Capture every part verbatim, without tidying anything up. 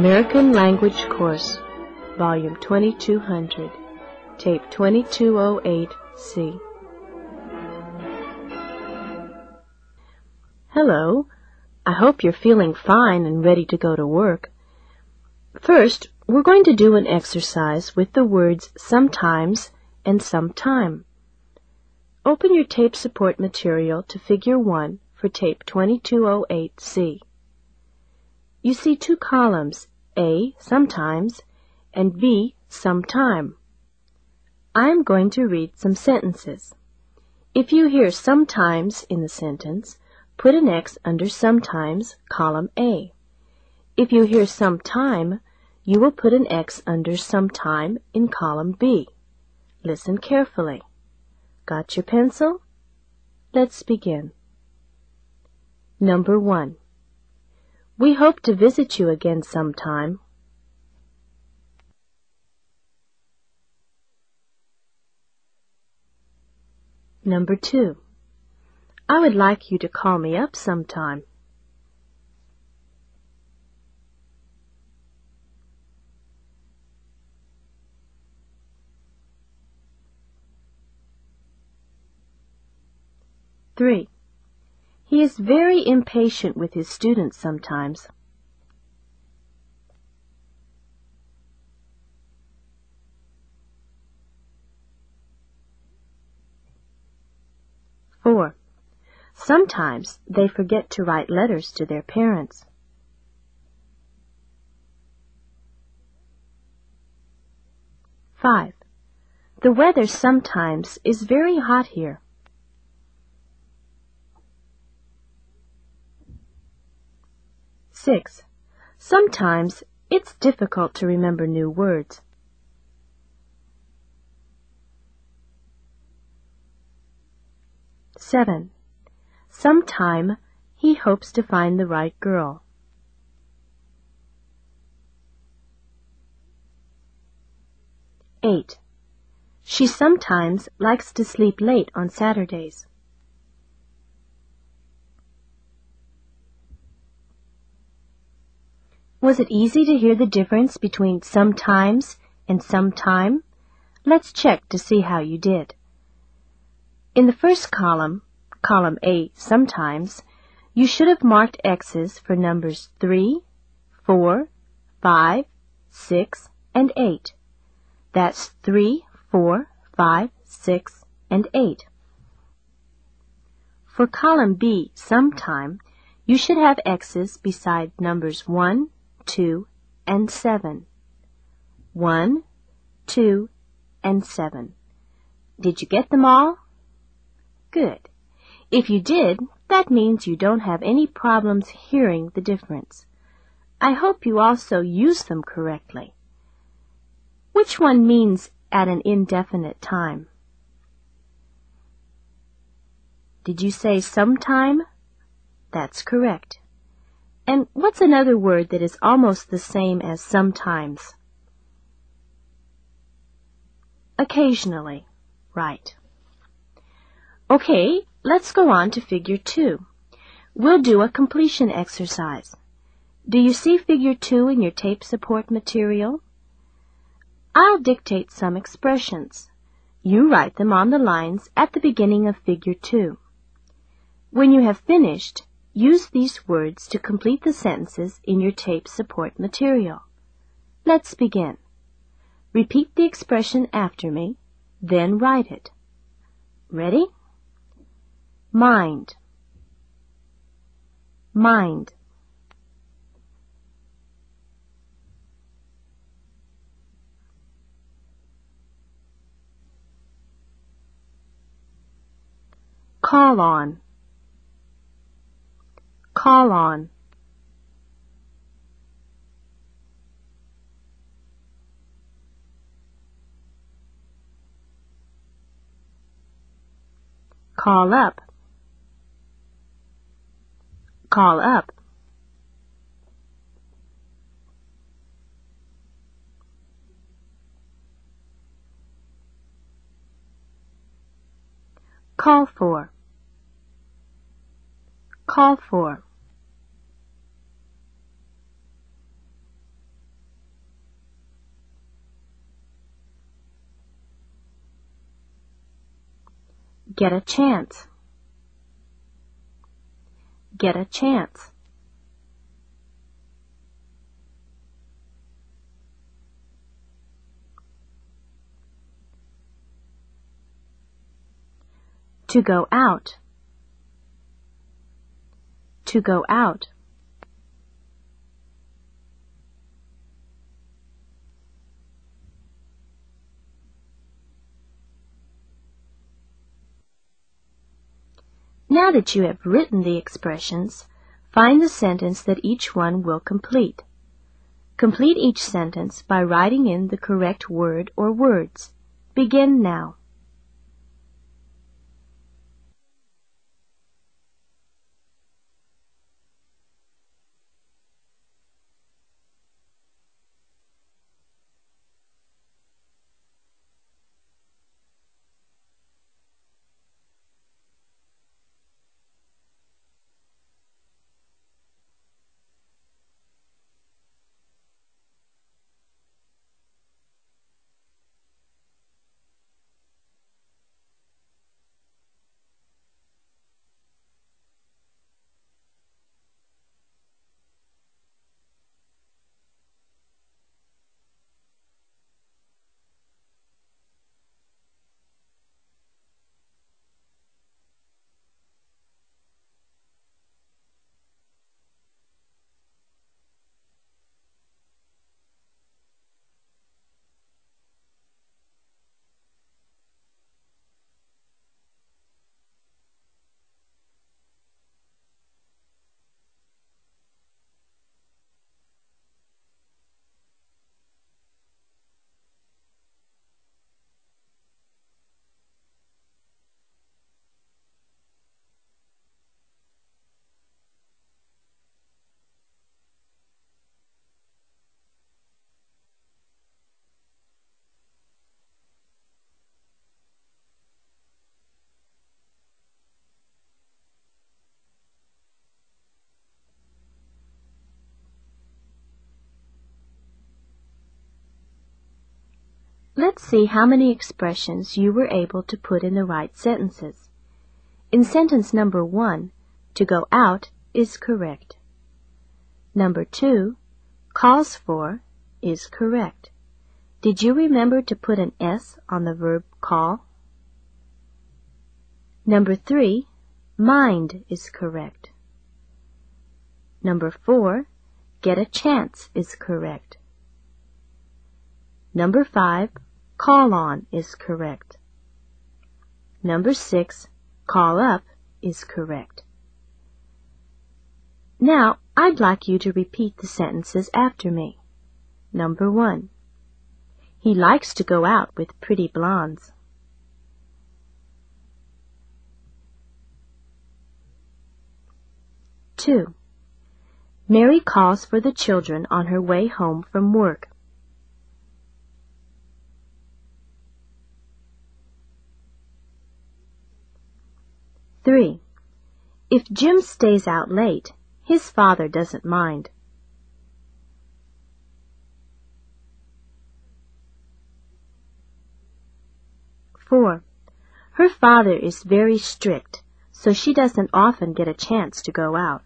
American Language Course, Volume twenty-two hundred, Tape twenty-two oh eight C. Hello. I hope you're feeling fine and ready to go to work. First, we're going to do an exercise with the words sometimes and sometime. Open your tape support material to Figure one for Tape twenty-two oh eight C. You see two columns, A, sometimes, and B, sometime. I am going to read some sentences. If you hear sometimes in the sentence, put an X under sometimes, column A. If you hear sometime, you will put an X under sometime in column B. Listen carefully. Got your pencil? Let's begin. Number one. We hope to visit you again sometime. Number two. I would like you to call me up sometime. Three. He is very impatient with his students sometimes. Four. Sometimes they forget to write letters to their parents. Five. The weather sometimes is very hot here. Six. Sometimes it's difficult to remember new words. Seven. Sometime he hopes to find the right girl. Eight. She sometimes likes to sleep late on Saturdays. Was it easy to hear the difference between sometimes and sometime? Let's check to see how you did. In the first column, column A, sometimes, you should have marked X's for numbers three, four, five, six, and eight. That's three, four, five, six, and eight. For column B, sometime, you should have X's beside numbers one, two, and seven. One, two, and seven. Did you get them all? Good. If you did, that means you don't have any problems hearing the difference. I hope you also use them correctly. Which one means at an indefinite time? Did you say sometime? That's correct. And what's another word that is almost the same as sometimes? Occasionally. Right. Okay, let's go on to Figure two. We'll do a completion exercise. Do you see Figure two in your tape support material? I'll dictate some expressions. You write them on the lines at the beginning of Figure two. When you have finished, use these words to complete the sentences in your tape support material. Let's begin. Repeat the expression after me, then write it. Ready? Mind. Mind. Call on. Call on. Call up. Call up. Call for. Call for. Get a chance. Get a chance. To go out. To go out. Now that you have written the expressions, find the sentence that each one will complete. Complete each sentence by writing in the correct word or words. Begin now. Let's see how many expressions you were able to put in the right sentences. In sentence number one, to go out is correct. Number two, calls for is correct. Did you remember to put an S on the verb call? Number three, mind is correct. Number four, get a chance is correct. Number five, call on is correct. Number six, call up is correct. Now, I'd like you to repeat the sentences after me. Number one, he likes to go out with pretty blondes. Two, Mary calls for the children on her way home from work. Three, if Jim stays out late, his father doesn't mind. Four, her father is very strict, so she doesn't often get a chance to go out.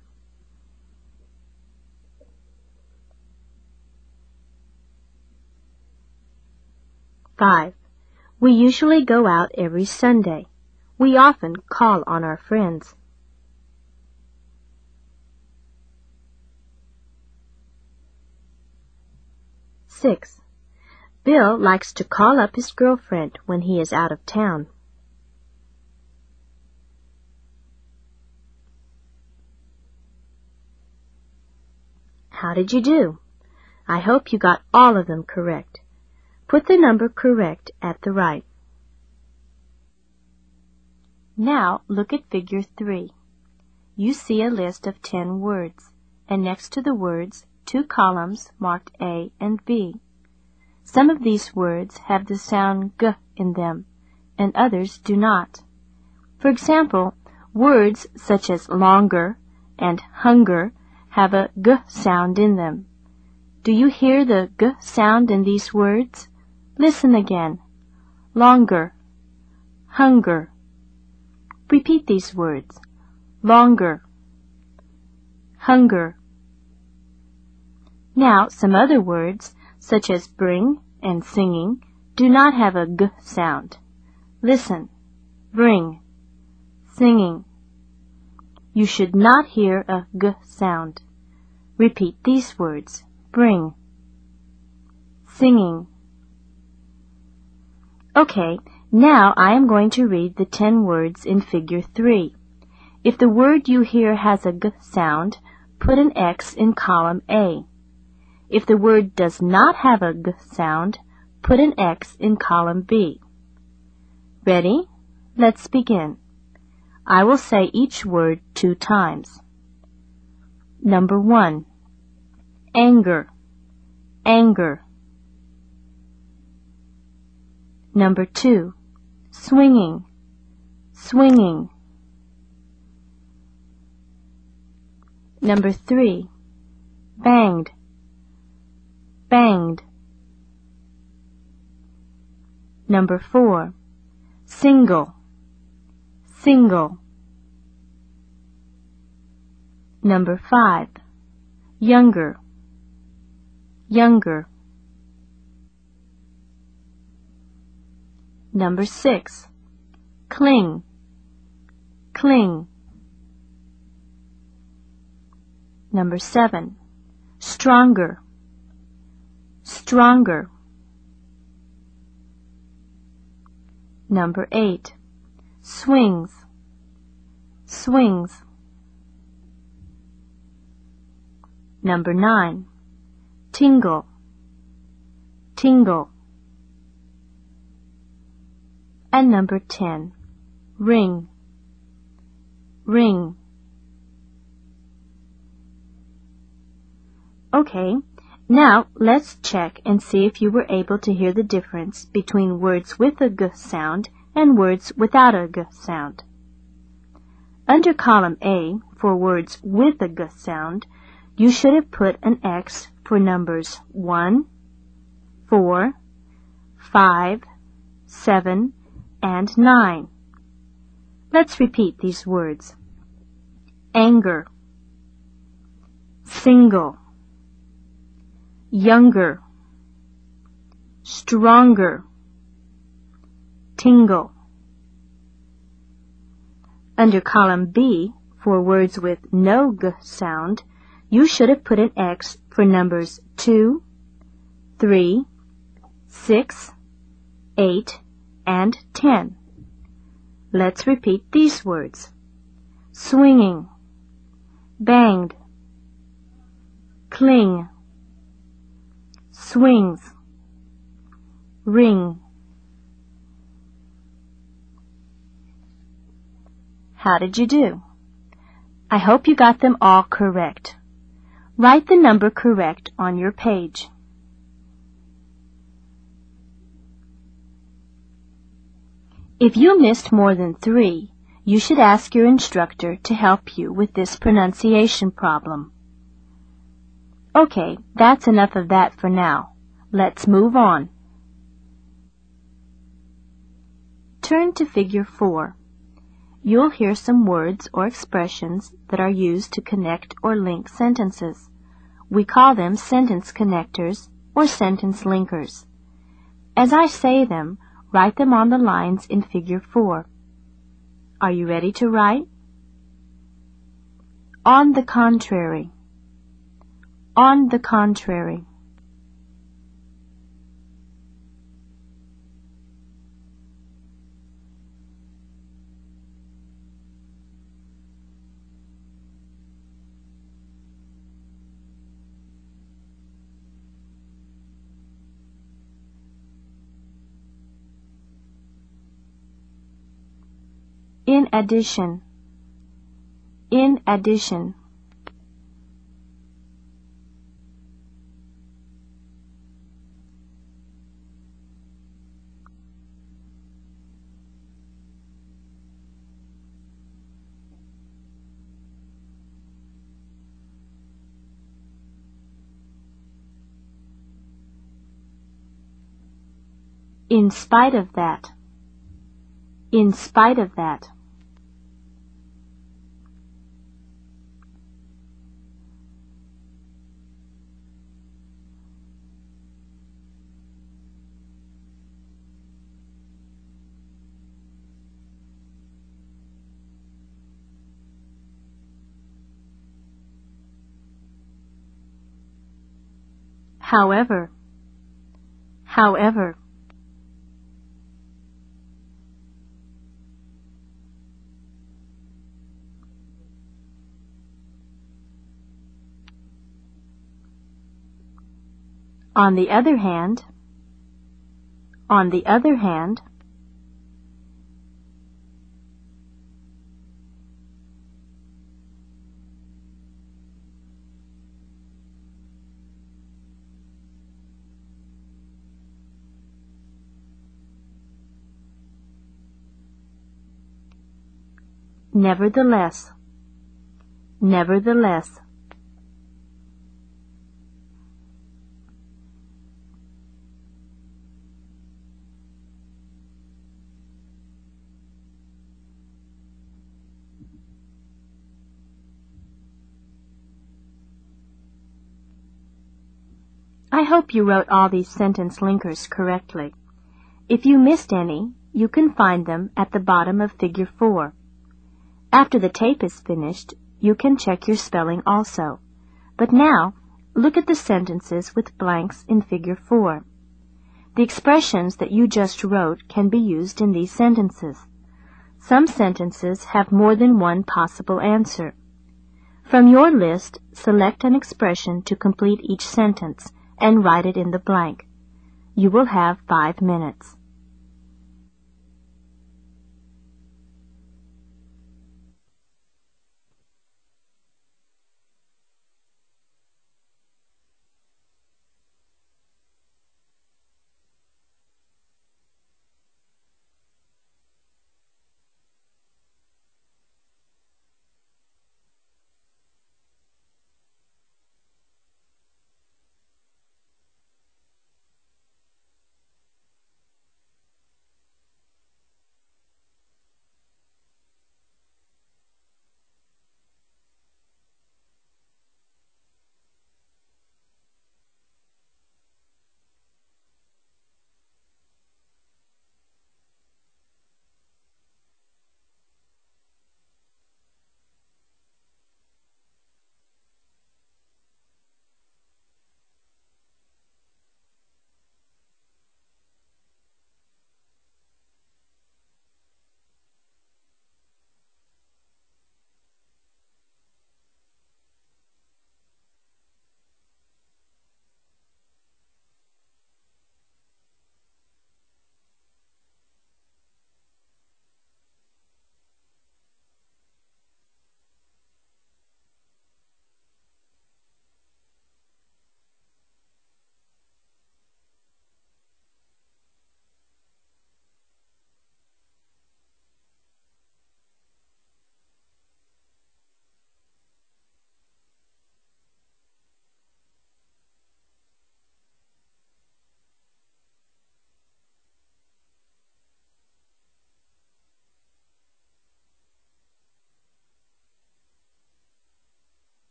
Five, we usually go out every Sunday. We often call on our friends. Six, Bill likes to call up his girlfriend when he is out of town. How did you do? I hope you got all of them correct. Put the number correct at the right. Now look at figure three. You see a list of ten words, and next to the words, two columns marked A and B. Some of these words have the sound G in them, and others do not. For example, words such as longer and hunger have a G sound in them. Do you hear the G sound in these words? Listen again. Longer, hunger, Repeat these words. Longer, hunger. Now, some other words, such as bring and singing, do not have a g sound. Listen. Bring, singing. You should not hear a g sound. Repeat these words. Bring, singing. Okay, now I am going to read the ten words in figure three. If the word you hear has a g sound, put an X in column A. If the word does not have a g sound, put an X in column B. Ready? Let's begin. I will say each word two times. Number one. Anger, anger. Number two. Swinging, swinging. Number three. Banged, banged. Number four. Single, single. Number five. Younger, younger. Number six. Cling, cling. Number seven. Stronger, stronger. Number eight. Swings, swings. Number nine. Tingle, tingle. And number ten. Ring, ring. Okay, now let's check and see if you were able to hear the difference between words with a g sound and words without a g sound. Under column A, for words with a g sound, you should have put an X for numbers one, four, five, seven, and nine. Let's repeat these words. Anger, single, younger, stronger, tingle. Under column B, for words with no g sound, you should have put an X for numbers two, three, six, eight, and ten. Let's repeat these words. Swinging, banged, cling, swings, ring. How did you do? I hope you got them all correct. Write the number correct on your page. If you missed more than three, you should ask your instructor to help you with this pronunciation problem. Okay, that's enough of that for now. Let's move on. Turn to figure four. You'll hear some words or expressions that are used to connect or link sentences. We call them sentence connectors or sentence linkers. As I say them, write them on the lines in figure four. Are you ready to write? On the contrary. On the contrary. In addition. In addition. In spite of that. In spite of that. However. However. On the other hand. On the other hand. Nevertheless. Nevertheless. I hope you wrote all these sentence linkers correctly. If you missed any, you can find them at the bottom of Figure four. After the tape is finished, you can check your spelling also. But now, look at the sentences with blanks in Figure four. The expressions that you just wrote can be used in these sentences. Some sentences have more than one possible answer. From your list, select an expression to complete each sentence and write it in the blank. You will have five minutes.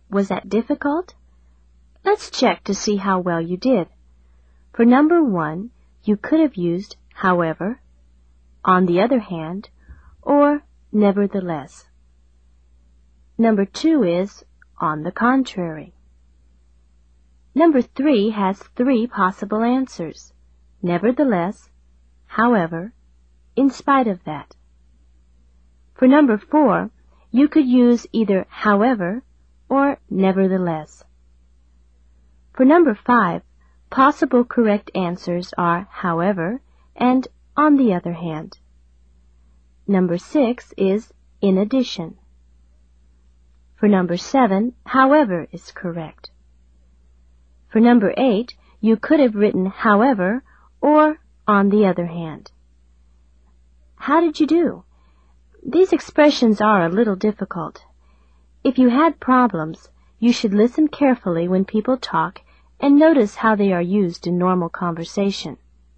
Was that difficult? Let's check to see how well you did. For number one, you could have used however, on the other hand, or nevertheless. Number two is on the contrary. Number three has three possible answers: nevertheless, however, in spite of that. For number four, you could use either however or nevertheless. For number five, possible correct answers are however and on the other hand. Number six is in addition. For number seven, however is correct. For number eight, you could have written however or on the other hand. How did you do? These expressions are a little difficult. If you had problems, you should listen carefully when people talk and notice how they are used in normal conversation.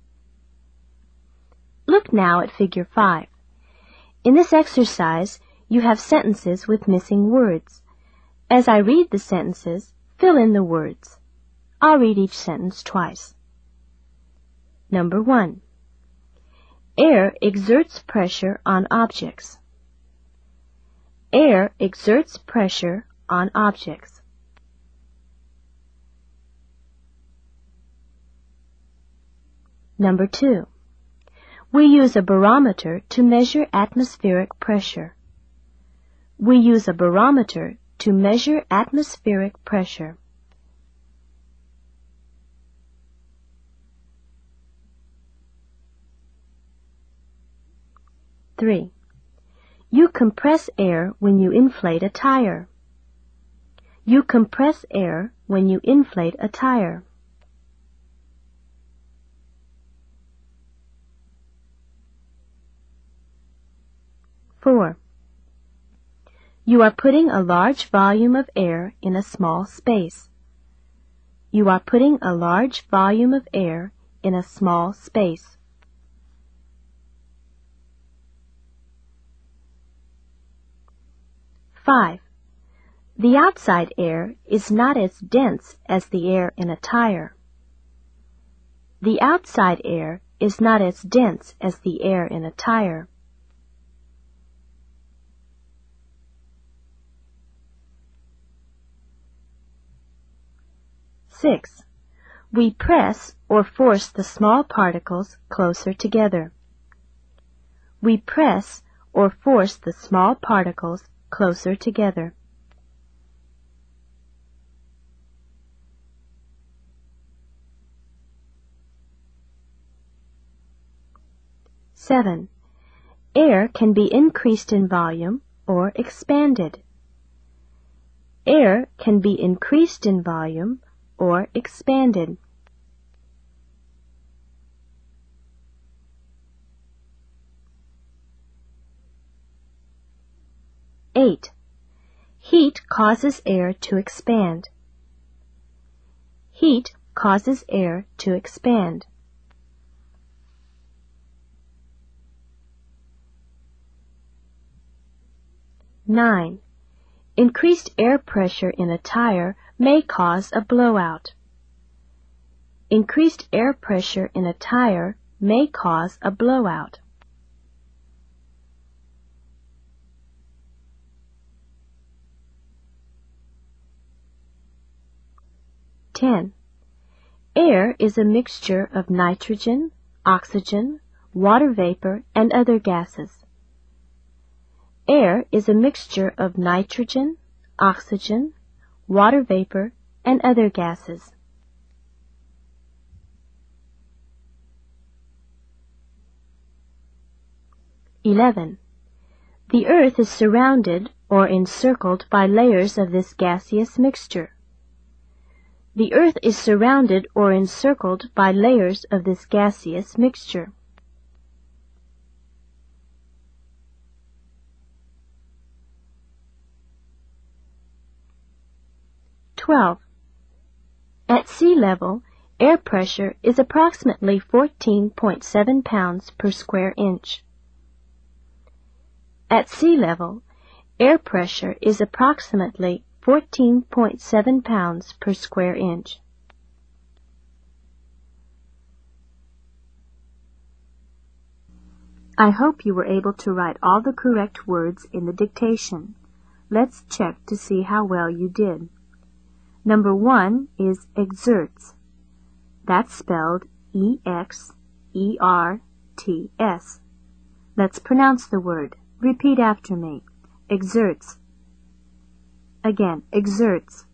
Look now at figure five. In this exercise, you have sentences with missing words. As I read the sentences, fill in the words. I'll read each sentence twice. Number one. Air exerts pressure on objects. Air exerts pressure on objects. Number two. We use a barometer to measure atmospheric pressure. We use a barometer to measure atmospheric pressure. Three. You compress air when you inflate a tire. You compress air when you inflate a tire. Four. You are putting a large volume of air in a small space. You are putting a large volume of air in a small space. Five. The outside air is not as dense as the air in a tire. The outside air is not as dense as the air in a tire. Six. We press or force the small particles closer together. We press or force the small particles closer together. Seven. Air can be increased in volume or expanded. Air can be increased in volume or expanded. Eight. Heat causes air to expand. Heat causes air to expand. Nine. Increased air pressure in a tire may cause a blowout. Increased air pressure in a tire may cause a blowout. Ten. Air is a mixture of nitrogen, oxygen, water vapor, and other gases. Air is a mixture of nitrogen, oxygen, water vapor, and other gases. Eleven. The Earth is surrounded or encircled by layers of this gaseous mixture. The Earth is surrounded or encircled by layers of this gaseous mixture. Twelve. At sea level, air pressure is approximately fourteen point seven pounds per square inch. At sea level, air pressure is approximately fourteen point seven pounds per square inch. I hope you were able to write all the correct words in the dictation. Let's check to see how well you did. Number one is exerts. That's spelled E X E R T S. Let's pronounce the word. Repeat after me. Exerts. Again, exerts.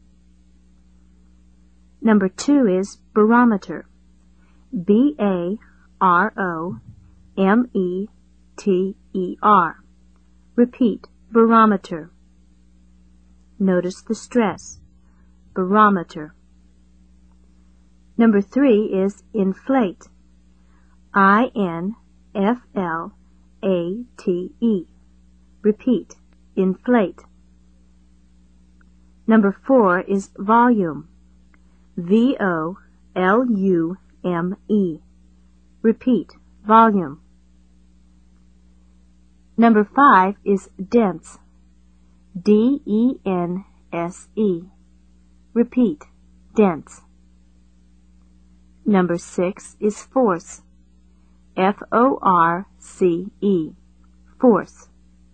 Number two is barometer. B A R O M E T E R. Repeat, barometer. Notice the stress. Barometer. Number three is inflate. I N F L A T E. Repeat, inflate. Number four is volume. V O L U M E. Repeat, volume. Number five is dense. D E N S E. Repeat, dense. Number six is force. F O R C E. Force.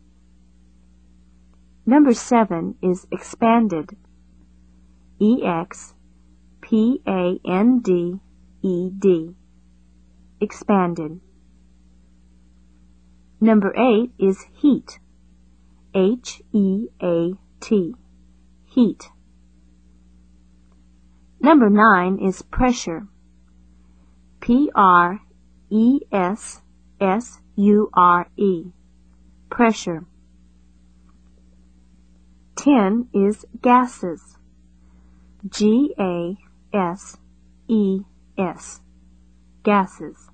Number seven is expanded. E X P A N D E D. Expanded. Number eight is heat. H E A T. Heat. Number nine is pressure. P R E S S U R E. Pressure. Ten is gases. G A S E S. Gases.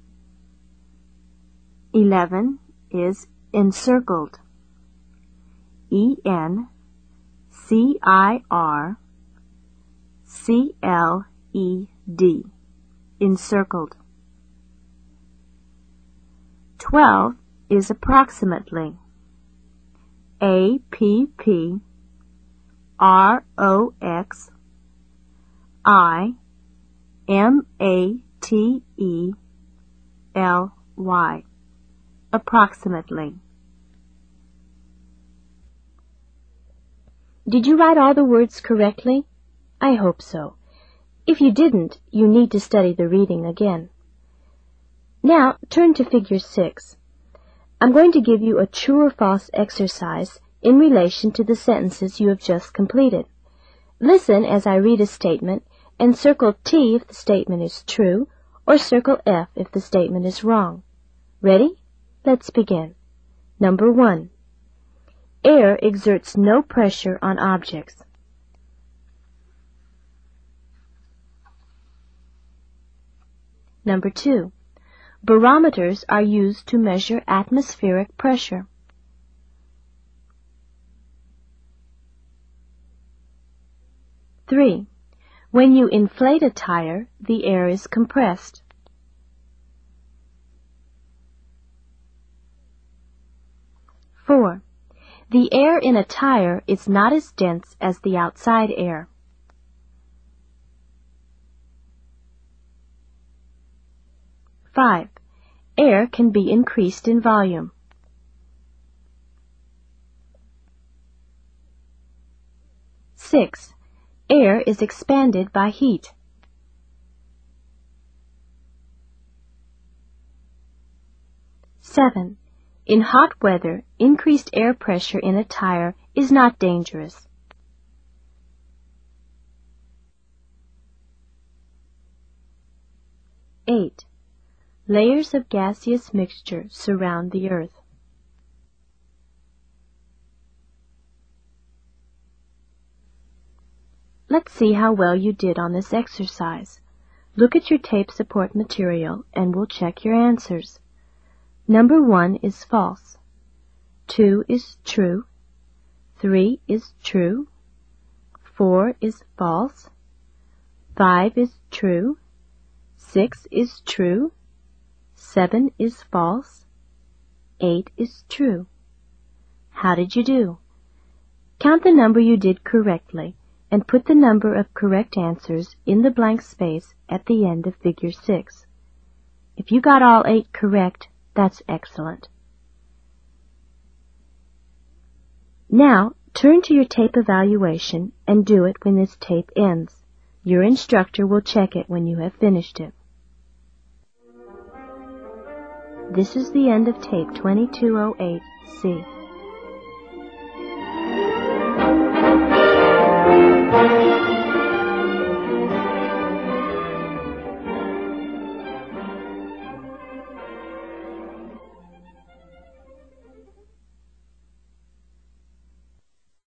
Eleven is encircled. E N C I R C L E D. Encircled. Twelve is approximately. A P P R O X I M A T E L Y. Approximately. Did you write all the words correctly? I hope so. If you didn't, you need to study the reading again. Now, turn to Figure six. I'm going to give you a true or false exercise in relation to the sentences you have just completed. Listen as I read a statement and circle T if the statement is true or circle F if the statement is wrong. Ready? Let's begin. Number one. Air exerts no pressure on objects. Number two. Barometers are used to measure atmospheric pressure. Three. When you inflate a tire, the air is compressed. Four. The air in a tire is not as dense as the outside air. Five. Air can be increased in volume. Six. Air is expanded by heat. Seven. In hot weather, increased air pressure in a tire is not dangerous. Eight. Layers of gaseous mixture surround the earth. Let's see how well you did on this exercise. Look at your tape support material and we'll check your answers. Number one is false. Two is true. Three is true. Four is false. Five is true. Six is true. Seven is false. Eight is true. How did you do? Count the number you did correctly and put the number of correct answers in the blank space at the end of Figure six. If you got all eight correct, that's excellent. Now, turn to your tape evaluation and do it when this tape ends. Your instructor will check it when you have finished it. This is the end of tape twenty-two oh eight C.